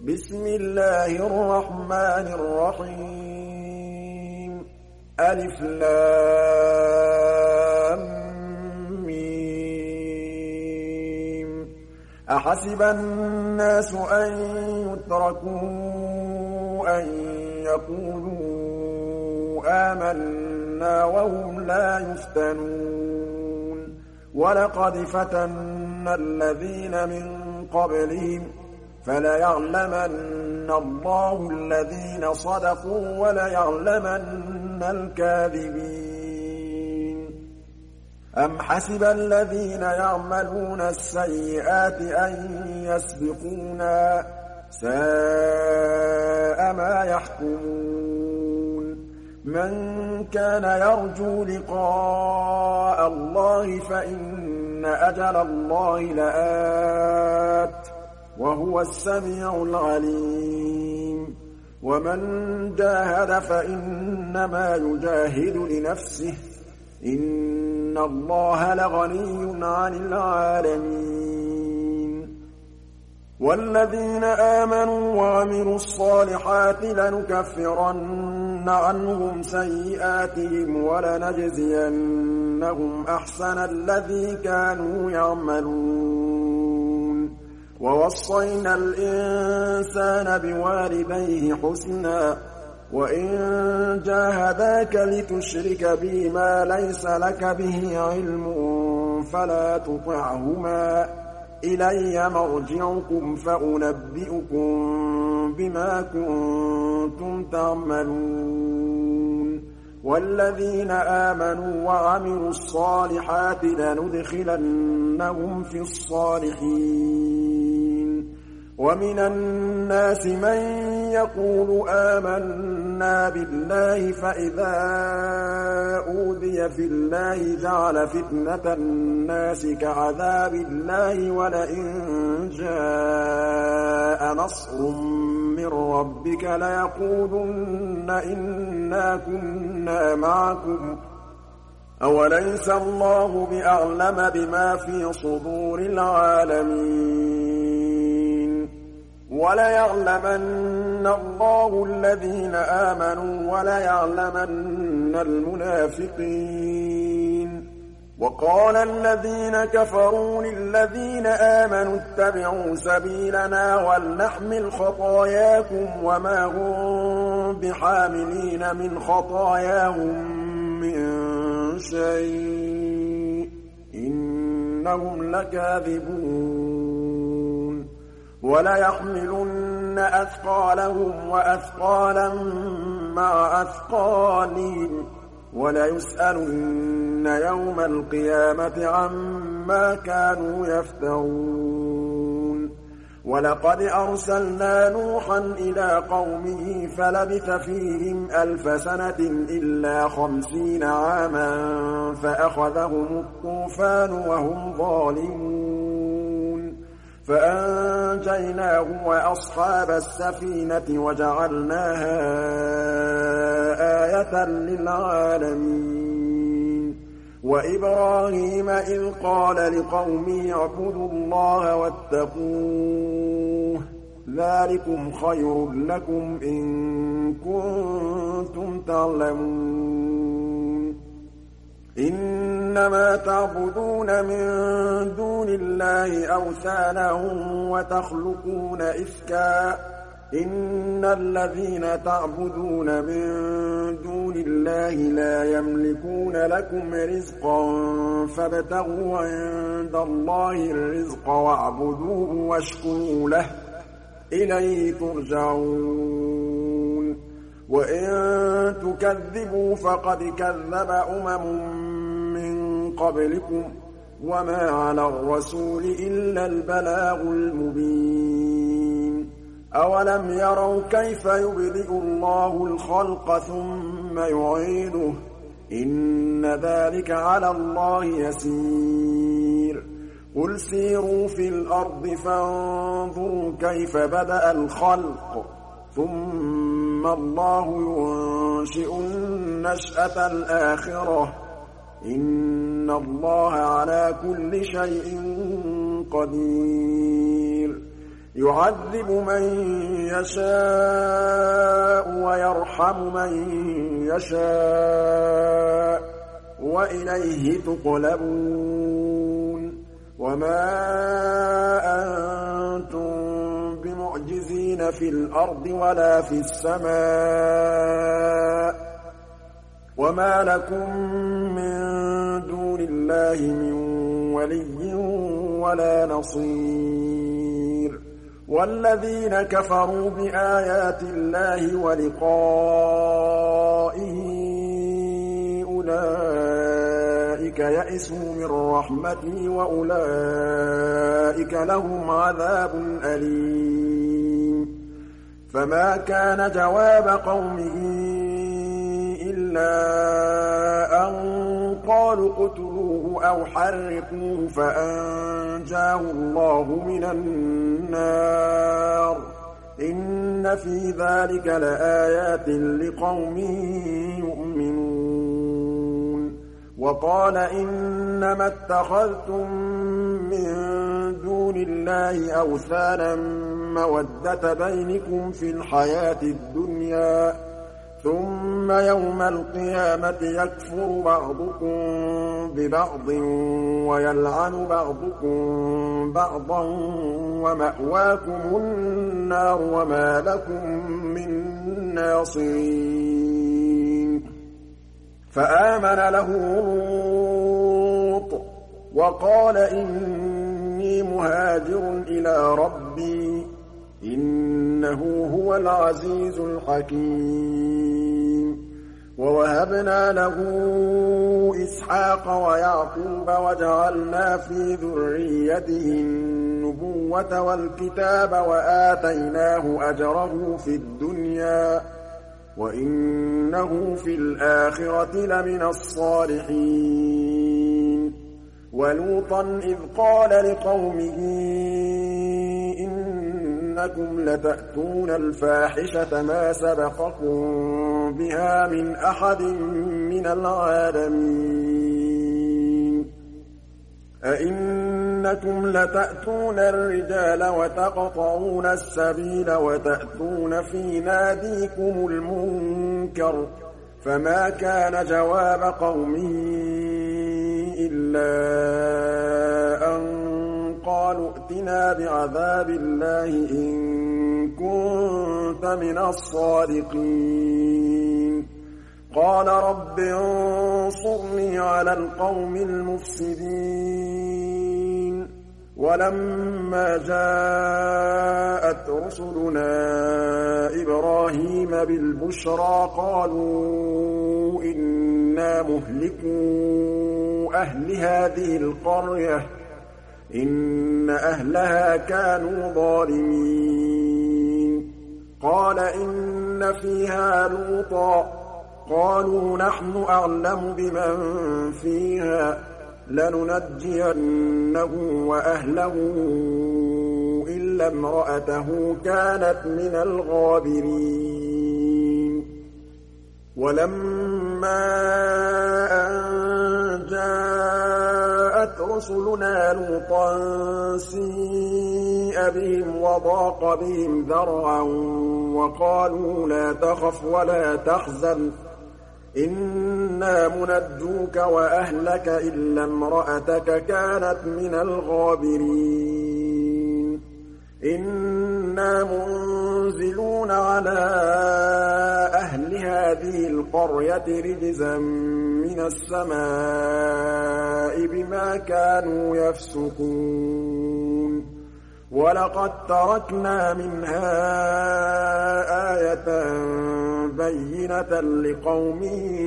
بسم الله الرحمن الرحيم ألف لام ميم أحسب الناس أن يتركوا أن يقولوا آمنا وهم لا يفتنون ولقد فتنا الذين من قبلهم فليعلمن الله الذين صدقوا وليعلمن الكاذبين أم حسب الذين يعملون السيئات أن يسبقونا ساء ما يحكمون من كان يرجو لقاء الله فإن أجل الله لآت وهو السميع العليم ومن جاهد فإنما يجاهد لنفسه إن الله لغني عن العالمين والذين آمنوا وعملوا الصالحات لنكفرن عنهم سيئاتهم ولنجزينهم أحسن الذي كانوا يعملون ووصينا الإنسان بوالديه حسنا وإن جاهداك لتشرك بي ما ليس لك به علم فلا تطعهما إلي مرجعكم فأنبئكم بما كنتم تعملون والذين آمنوا وعملوا الصالحات لندخلنهم في الصالحين ومن الناس من يقول آمنا بالله فإذا أوذي في الله جعل فتنة الناس كعذاب الله ولئن جاء نصر من ربك ليقولن إنا كنا معكم أوليس الله بأعلم بما في صدور العالمين وليعلمن الله الذين آمنوا وليعلمن المنافقين وقال الذين كفروا للذين آمنوا اتبعوا سبيلنا ولنحمل خطاياكم وما هم بحاملين من خطاياهم من شيء إنهم لكاذبون وليحملن أثقالهم وأثقالا مع أثقالهم وليسألن يوم القيامة عما كانوا يفترون ولقد أرسلنا نوحا إلى قومه فلبث فيهم 1000 سنة إلا 50 عاما فأخذهم الطوفان وهم ظالمون فأنجيناه وأصحاب السفينة وجعلناها آية للعالمين وإبراهيم إذ قال لقومه اعبدوا الله واتقوه ذلكم خير لكم إن كنتم تعلمون إنما تعبدون من دون الله أوثانا وتخلقون إفكا إن الذين تعبدون من دون الله لا يملكون لكم رزقا فابتغوا عند الله الرزق واعبدوه واشكروا له إليه ترجعون وإن تكذبوا فقد كذب من قبلكم وما على الرسول إلا البلاغ المبين أولم يروا كيف يبدئ الله الخلق ثم يعيده إن ذلك على الله يسير قل سيروا في الأرض فانظروا كيف بدأ الخلق ثم الله ينشئ النشأة الآخرة إن الله على كل شيء قدير يعذب من يشاء ويرحم من يشاء وإليه تقلبون وما أنتم بمعجزين في الأرض ولا في السماء وما لكم من دون الله من ولي ولا نصير والذين كفروا بآيات الله ولقائه أولئك يئسوا من رحمتي وأولئك لهم عذاب أليم فما كان جواب قومه إلا أن قالوا اقتلوه أو حرقوه فأنجاه الله من النار إن في ذلك لآيات لقوم يؤمنون وقال إنما اتخذتم من دون الله أوثانا مودة بينكم في الحياة الدنيا ثم يوم القيامة يكفر بعضكم ببعض ويلعن بعضكم بعضا ومأواكم النار وما لكم من ناصرين فآمن له لوط وقال إني مهاجر إلى ربي إنه هو العزيز الحكيم ووهبنا له إسحاق ويعقوب وجعلنا في ذريته النبوة والكتاب وآتيناه أجره في الدنيا وإنه في الآخرة لمن الصالحين ولوطا إذ قال لقومه إنكم لتأتون الفاحشة ما سبقكم بها من أحد من العالمين أئنكم لتأتون الرجال وتقطعون السبيل وتأتون في ناديكم المنكر فما كان جواب قومه إلا أن قالوا ائتنا بعذاب الله إن كنت من الصادقين قال رب انصرني على القوم المفسدين ولما جاءت رسلنا إبراهيم بالبشرى قالوا إنا مهلكو أهل هذه القرية إن أهلها كانوا ظالمين قال إن فيها لوطا قالوا نحن أعلم بمن فيها لننجينه وأهله إلا امرأته كانت من الغابرين ولما أن جاءت رسلنا لوطا سيء بهم وضاق بهم ذرعا وقالوا لا تخف ولا تحزن إنا منجوك وأهلك إلا امرأتك كانت من الغابرين إنا منزلون على أهل هذه القرية رجزا من السماء بما كانوا يفسقون ولقد تركنا منها آية بينة لقوم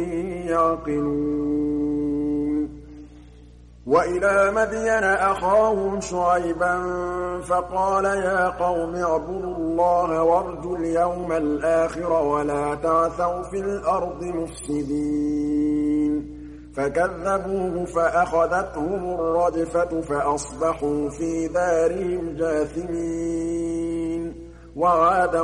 يعقلون وإلى مدين أخاهم شعيبا فقال يا قوم اعبدوا الله وارجوا اليوم الآخر ولا تعثوا في الأرض مفسدين فكذبوه فأخذتهم الرجفة فأصبحوا في دارهم جاثمين وعادا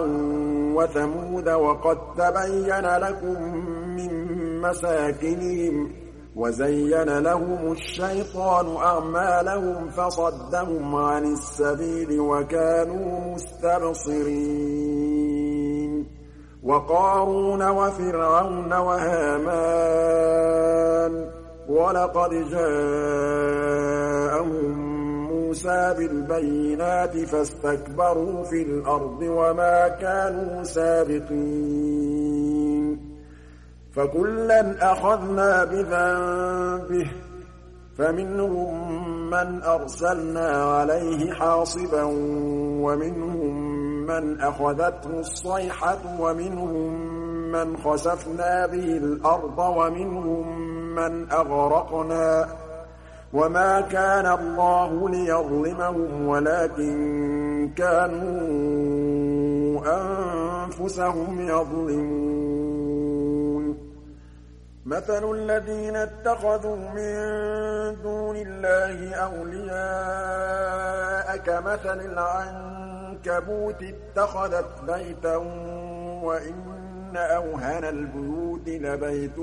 وثمود وقد تبين لكم من مساكنهم وَزَيَّنَ لَهُمُ الشَّيْطَانُ أَعْمَالَهُمْ فَصَدَّهُمْ عَنِ السَّبِيلِ وَكَانُوا مُسْتَبْصِرِينَ وَقَارُونَ وَفِرْعَوْنَ وَهَامَانَ وَلَقَدْ جَاءَهُم مُوسَىٰ بِالْبَيِّنَاتِ فَاسْتَكْبَرُوا فِي الْأَرْضِ وَمَا كَانُوا سَابِقِينَ فَكُلًّا أَخَذْنَا بِذَنبِهِ فَمِنْهُم مَّنْ أَرْسَلْنَا عَلَيْهِ حَاصِبًا وَمِنْهُم مَّنْ أَخَذَتْهُ الصَّيْحَةُ وَمِنْهُم مَّنْ خَسَفْنَا بِهِ الْأَرْضَ وَمِنْهُم مَّنْ أَغْرَقْنَا وَمَا كَانَ اللَّهُ لِيَظْلِمَهُمْ وَلَٰكِن كَانُوا أَنفُسَهُمْ يَظْلِمُونَ مَثَلُ الَّذِينَ اتَّخَذُوا مِن دُونِ اللَّهِ أَوْلِيَاءَ كَمَثَلِ الْعَنكَبُوتِ اتَّخَذَتْ بَيْتًا وَإِنَّ أَوْهَنَ الْبُيُوتِ لَبَيْتُ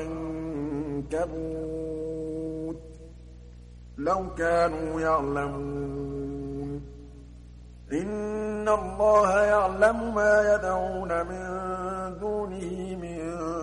الْعَنكَبُوتِ لَوْ كَانُوا يَعْلَمُونَ إِنَّ اللَّهَ يَعْلَمُ مَا يَدْعُونَ مِن دُونِهِ مِن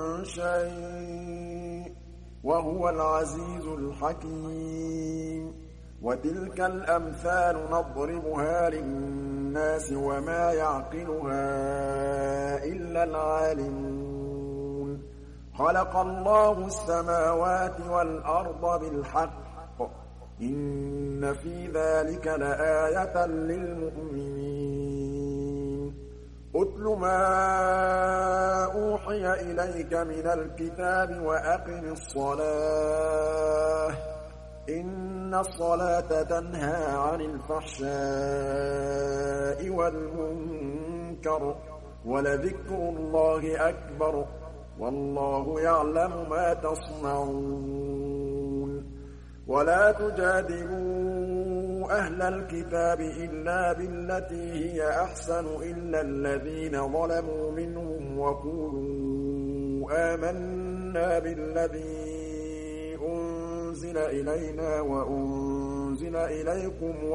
شَيْءٍ وَهُوَ الْعَزِيزُ الْحَكِيمُ وَتِلْكَ الْأَمْثَالُ نَضْرِبُهَا لِلنَّاسِ وَمَا يَعْقِلُهَا إِلَّا الْعَالِمُونَ خَلَقَ اللَّهُ السَّمَاوَاتِ وَالْأَرْضَ بِالْحَقِّ إِنَّ فِي ذَٰلِكَ لَآيَةً لِّلْمُؤْمِنِينَ اتْلُ مَا أُوحِيَ إِلَيْكَ مِنَ الْكِتَابِ وَأَقِمِ الصَّلَاةَ ۖ إِنَّ الصَّلَاةَ تَنْهَىٰ عَنِ الْفَحْشَاءِ وَالْمُنكَرِ ۚ وَلَذِكْرُ اللَّهِ أَكْبَرُ ۗ وَاللَّهُ يَعْلَمُ مَا تَصْنَعُونَ وَلَا تُجَادِلُوا أَهْلَ الْكِتَابِ إِلَّا بِالَّتِي هِيَ أَحْسَنُ إِلَّا الَّذِينَ ظَلَمُوا مِنْهُمْ وَقُولُوا آمَنَّا بِالَّذِي أُنزِلَ إِلَيْنَا وَأُنزِلَ إِلَيْكُمْ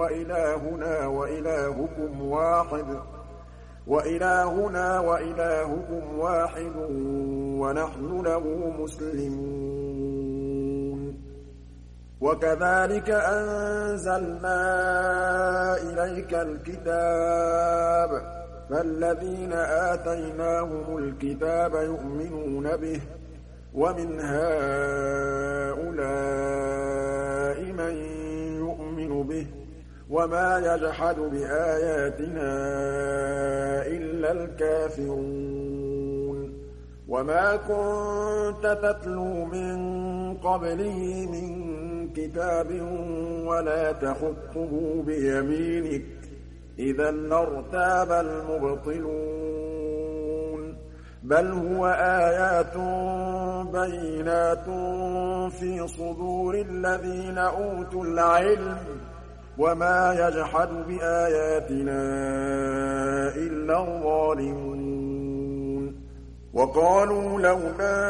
وَإِلَٰهُنَا وَإِلَٰهُكُمْ وَاحِدٌ وَنَحْنُ لَهُ مُسْلِمُونَ وَكَذَٰلِكَ أَنزَلْنَا إِلَيْكَ الْكِتَابَ فَالَّذِينَ آتَيْنَاهُمُ الْكِتَابَ يُؤْمِنُونَ بِهِ وَمِنْ هَٰؤُلَاءِ مَن يُؤْمِنُ بِهِ وَمَا يَجْحَدُ بِآيَاتِنَا إِلَّا الْكَافِرُونَ وَمَا كُنتَ تَتْلُو مِن قَبْلِهِ مِن كِتَابٍ وَلَا تَخُطُّهُ بِيَمِينِكَ إِذًا لَّارْتَابَ الْمُبْطِلُونَ بَلْ هُوَ آيَاتٌ بَيِّنَاتٌ فِي صُدُورِ الَّذِينَ أُوتُوا الْعِلْمَ وَمَا يَجْحَدُ بِآيَاتِنَا إِلَّا الظَّالِمُونَ وَقَالُوا لَوْلَا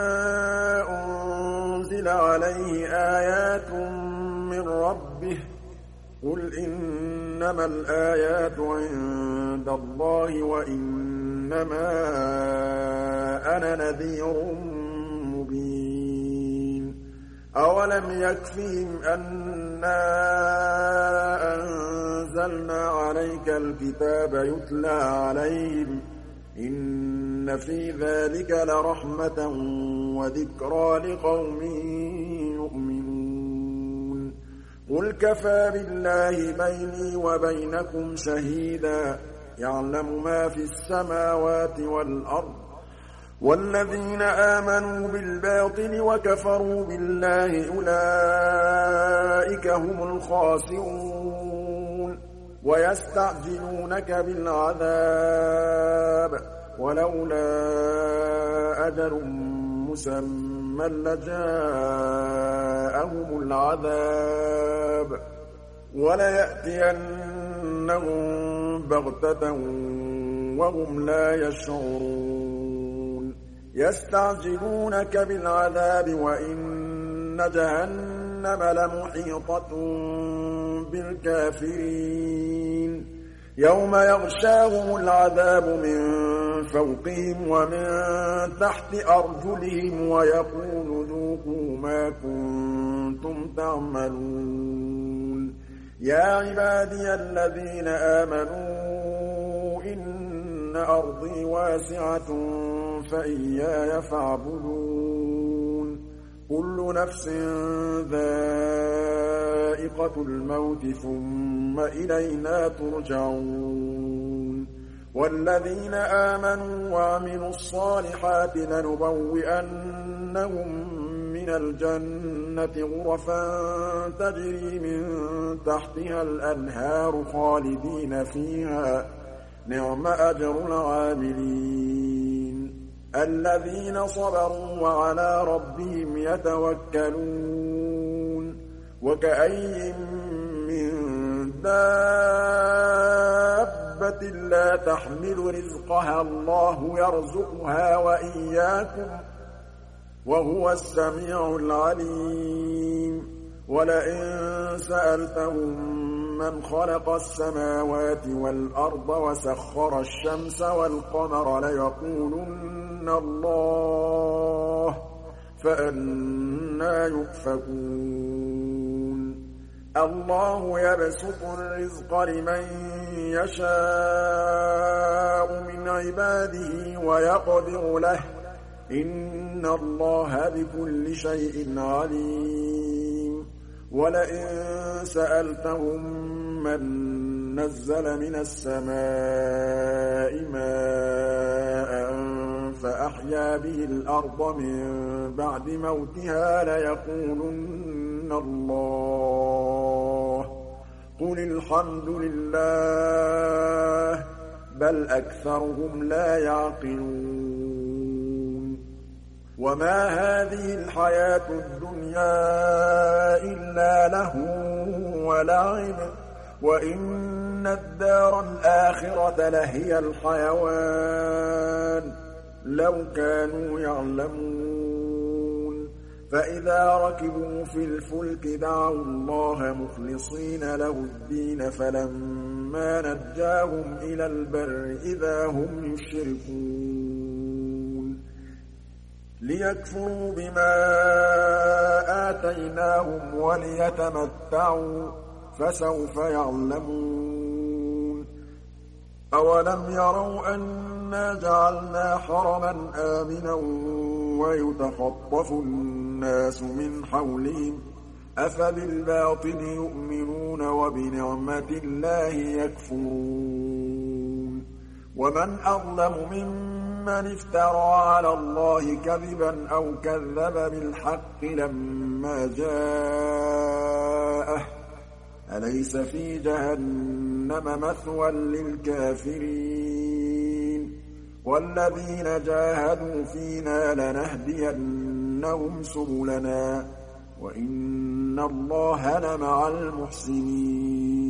أُنزِلَ عَلَيْهِ آيَاتٌ مِّن رَّبِّهِ ۖ قُلْ إِنَّمَا الْآيَاتُ عِندَ اللَّهِ وَإِنَّمَا أَنَا نَذِيرٌ مُّبِينٌ أَوَلَمْ يَكْفِهِمْ أَنَّا أَنزَلْنَا عَلَيْكَ الْكِتَابَ يُتْلَىٰ عَلَيْهِمْ ۚ إِنَّ فِي ذَٰلِكَ لَرَحْمَةً وَذِكْرَىٰ لِقَوْمٍ يُؤْمِنُونَ قُلْ كَفَىٰ بِاللَّهِ بَيْنِي وَبَيْنَكُمْ شَهِيدًا يَعْلَمُ مَا فِي السَّمَاوَاتِ وَالْأَرْضِ وَالَّذِينَ آمَنُوا بِالْبَاطِلِ وَكَفَرُوا بِاللَّهِ أُولَٰئِكَ هُمُ الْخَاسِرُونَ وَيَسْتَعْجِلُونَكَ بِالْعَذَابِ وَلَوْلَا أَجَلٌ مُّسَمًّى لَّجَاءَهُمُ الْعَذَابُ وَلَيَأْتِيَنَّهُم بَغْتَةً وَهُمْ لَا يَشْعُرُونَ يَسْتَعْجِلُونَكَ بِالْعَذَابِ وَإِنَّ جهنم لمحيطة بالكافرين يوم يغشاهم العذاب من فوقهم ومن تحت أرجلهم ويقول ذوقوا ما كنتم تعملون يا عبادي الذين آمنوا إن أرضي واسعة فإياي فاعبدون كل نفس ذائقة الموت ثم إلينا ترجعون والذين آمنوا وعملوا الصالحات لنبوئنهم من الجنة غرفا تجري من تحتها الأنهار خالدين فيها نعم أجر العاملين الذين صبروا وعلى ربهم يتوكلون وكأي من دابة لا تحمل رزقها الله يرزقها وإياكم وهو السميع العليم ولئن سألتهم من خلق السماوات والأرض وسخر الشمس والقمر ليقولن الله فأنى يؤفكون الله يبسط الرزق لمن يشاء من عباده ويقدر له إن الله بكل شيء عليم ولئن سألتهم من نزل من السماء ماء فأحيا به الأرض من بعد موتها ليقولن الله قل الحمد لله بل أكثرهم لا يعقلون وما هذه الحياة الدنيا إلا لهو ولعب وإن الدار الآخرة لهي الحيوان لو كانوا يعلمون فإذا ركبوا في الفلك دعوا الله مخلصين له الدين فلما نجاهم إلى البر إذا هم يشركون ليكفروا بما آتيناهم وليتمتعوا فسوف يعلمون أولم يروا أنا جعلنا حرما آمنا ويتخطف الناس من حولهم أفبالباطل يؤمنون وبنعمة الله يكفرون ومن أظلم ممن افترى على الله كذبا أو كذب بالحق لما جاءه أليس في جهنم مثوى للكافرين والذين جاهدوا فينا لنهدينهم سبلنا وإن الله لمع المحسنين